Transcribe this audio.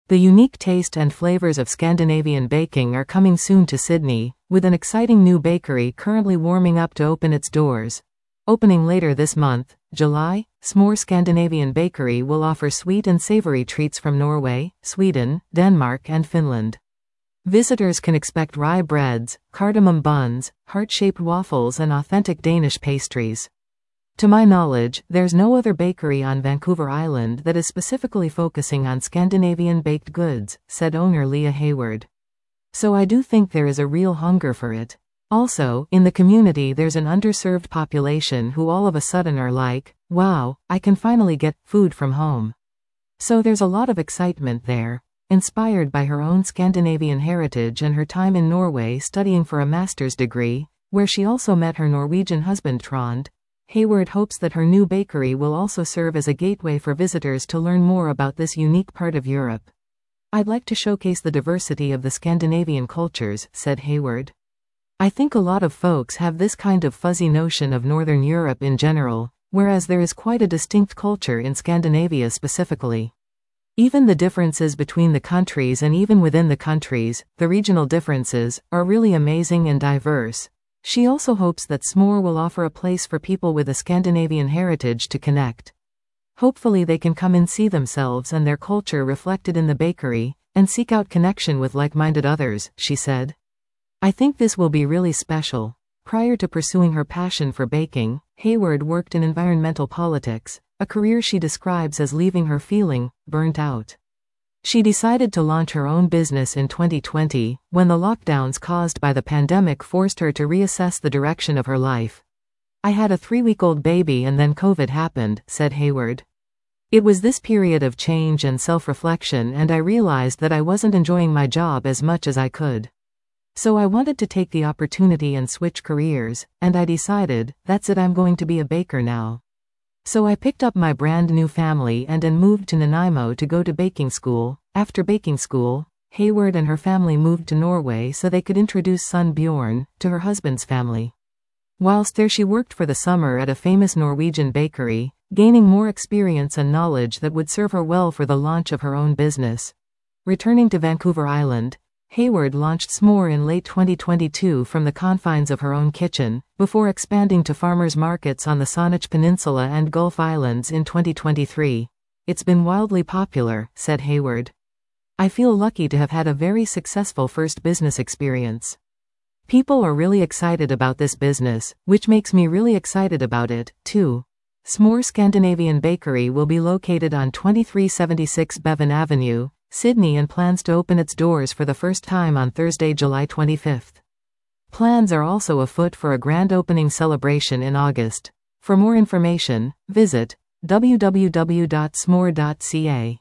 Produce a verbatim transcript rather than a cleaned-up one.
The unique taste and flavors of Scandinavian baking are coming soon to Sydney, with an exciting new bakery currently warming up to open its doors. Opening later this month, July, Smør Scandinavian Bakery will offer sweet and savory treats from Norway, Sweden, Denmark and Finland. Visitors can expect rye breads, cardamom buns, heart-shaped waffles and authentic Danish pastries. To my knowledge, there's no other bakery on Vancouver Island that is specifically focusing on Scandinavian baked goods, said owner Leah Hayward. So I do think there is a real hunger for it. Also, in the community there's an underserved population who all of a sudden are like, wow, I can finally get food from home. So there's a lot of excitement there. Inspired by her own Scandinavian heritage and her time in Norway studying for a master's degree, where she also met her Norwegian husband Trond, Hayward hopes that her new bakery will also serve as a gateway for visitors to learn more about this unique part of Europe. I'd like to showcase the diversity of the Scandinavian cultures, said Hayward. I think a lot of folks have this kind of fuzzy notion of Northern Europe in general, whereas there is quite a distinct culture in Scandinavia specifically. Even the differences between the countries and even within the countries, the regional differences, are really amazing and diverse. She also hopes that Smør will offer a place for people with a Scandinavian heritage to connect. Hopefully they can come and see themselves and their culture reflected in the bakery, and seek out connection with like-minded others, she said. I think this will be really special. Prior to pursuing her passion for baking, Hayward worked in environmental politics, a career she describes as leaving her feeling burnt out. She decided to launch her own business in twenty twenty, when the lockdowns caused by the pandemic forced her to reassess the direction of her life. I had a three-week-old baby and then COVID happened, said Hayward. It was this period of change and self-reflection and I realized that I wasn't enjoying my job as much as I could. So I wanted to take the opportunity and switch careers, and I decided, that's it, I'm going to be a baker now. So I picked up my brand new family and then moved to Nanaimo to go to baking school. After baking school, Hayward and her family moved to Norway so they could introduce son Bjorn to her husband's family. Whilst there she worked for the summer at a famous Norwegian bakery, gaining more experience and knowledge that would serve her well for the launch of her own business. Returning to Vancouver Island, Hayward launched Smør in late twenty twenty-two from the confines of her own kitchen, before expanding to farmers markets on the Saanich Peninsula and Gulf Islands in twenty twenty-three. It's been wildly popular, said Hayward. I feel lucky to have had a very successful first business experience. People are really excited about this business, which makes me really excited about it, too. Smør Scandinavian Bakery will be located on twenty-three seventy-six Bevan Avenue, Sydney, and plans to open its doors for the first time on Thursday, July twenty-fifth. Plans are also afoot for a grand opening celebration in August. For more information, visit w w w dot smør dot c a.